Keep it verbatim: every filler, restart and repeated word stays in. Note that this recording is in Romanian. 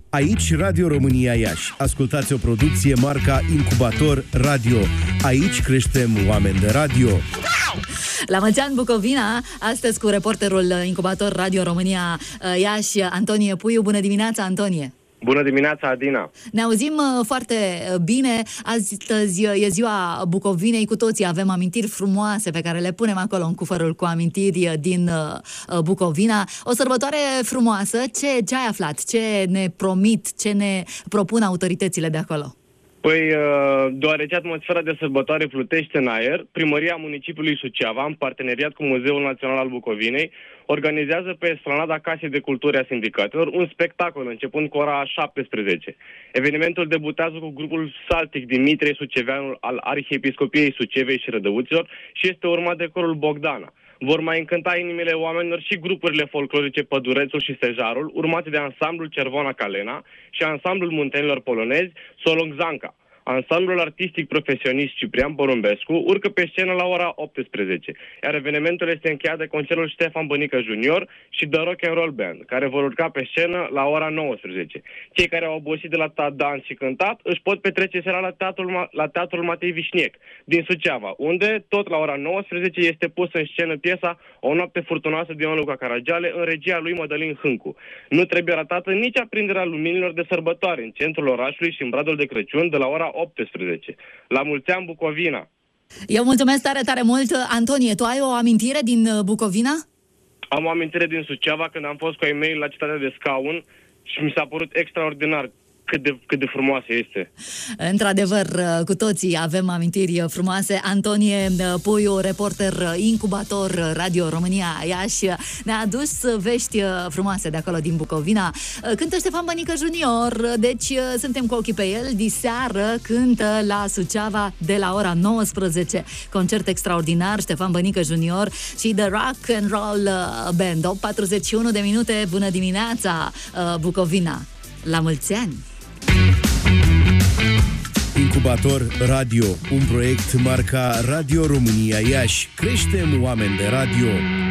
Aici Radio România Iași. Ascultați o producție marca Incubator Radio. Aici creștem oameni de radio. La mulți ani, Bucovina, astăzi cu reporterul Incubator Radio România Iași, Antonie Puiu. Bună dimineața, Antonie! Bună dimineața, Adina! Ne auzim foarte bine. Astăzi e ziua Bucovinei. Cu toții avem amintiri frumoase pe care le punem acolo în cufărul cu amintiri din Bucovina. O sărbătoare frumoasă. Ce, ce ai aflat? Ce ne promit? Ce ne propun autoritățile de acolo? Păi, deoarece atmosfera de sărbătoare plutește în aer, Primăria Municipiului Suceava, în parteneriat cu Muzeul Național al Bucovinei, organizează pe esplanada Casei de Cultură a Sindicatelor un spectacol începând cu ora șaptesprezece. Evenimentul debutează cu grupul Saltic Dimitrie Suceveanul al Arhiepiscopiei Sucevei și Rădăuților și este urmat de corul Bogdana. Vor mai încânta inimile oamenilor și grupurile folclorice Pădurețul și Stejarul, urmate de ansamblul Cervona Calena și ansamblul muntenilor polonezi Solong Zanca. Ansamblul artistic profesionist Ciprian Porumbescu urcă pe scenă la ora optsprezece, iar evenimentul este încheiat de concertul Ștefan Bănică Junior și The Rock and Roll Band, care vor urca pe scenă la ora nouăsprezece. Cei care au obosit de la dans și cântat își pot petrece seara la teatrul, la teatrul Matei Vișniec din Suceava, unde tot la ora nouăsprezece este pusă în scenă piesa O noapte furtunoasă de Ion Luca Caragiale în regia lui Mădălin Hâncu. Nu trebuie ratată nici aprinderea luminilor de sărbătoare în centrul orașului și în bradul de Crăciun de la ora optsprezece. La mulți ani, Bucovina! Eu mulțumesc tare, tare mult. Antonie, tu ai o amintire din Bucovina? Am o amintire din Suceava când am fost cu ai mei la Cetatea de Scaun și mi s-a părut extraordinar cât de, cât de frumoasă este. Într-adevăr, cu toții avem amintiri frumoase. Antonie Puiu, reporter Incubator Radio România Iași, ne-a adus vești frumoase de acolo din Bucovina. Cântă Ștefan Bănică Junior, deci suntem cu ochii pe el. Diseară cântă la Suceava de la ora nouăsprezece. Concert extraordinar, Ștefan Bănică Junior și The Rock and Roll Band. opt patruzeci și unu de minute, bună dimineața, Bucovina! La mulți ani! Incubator Radio, un proiect marca Radio România Iași. Creștem oameni de radio.